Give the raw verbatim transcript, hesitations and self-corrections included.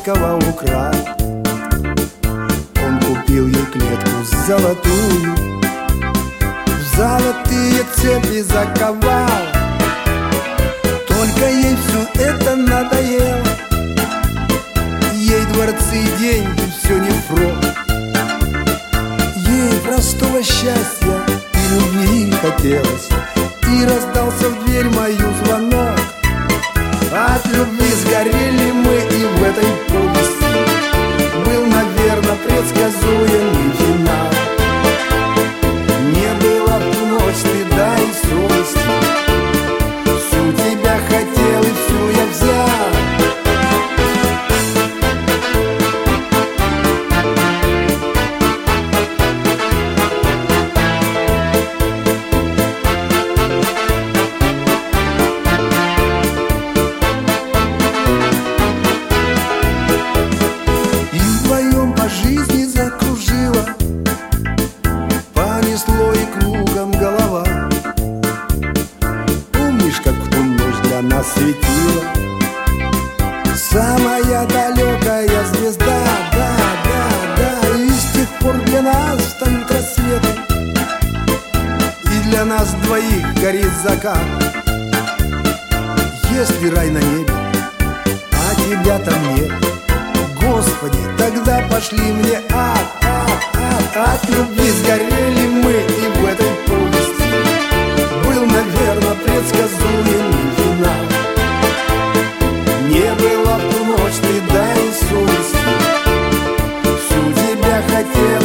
ласково украл. Он купил ей клетку золотую, в золотые цепи заковал. Только ей все это надоело, ей дворцы и деньги все не впрок. Ей простого счастья и любви хотелось, и раздался в дверь мою звонок. От любви сгорели мы, и в этой повести был, наверное, предсказуемый финал. Не было в ту ночь стыда и совести, всю тебя хотел и всю я взял. Жизни закружила, понесло и кругом голова. Помнишь, как в ту ночь для нас светила самая далекая звезда? Да, да, да, и с тех пор для нас встают рассветы, и для нас двоих горит закат. Если рай на небе, а тебя там нет, Господи, тогда пошли мне ад, ад, ад. От любви сгорели мы, и в этой повести был, наверное, предсказуемый финал. Не было в ту ночь стыда и совести, всю тебя хотел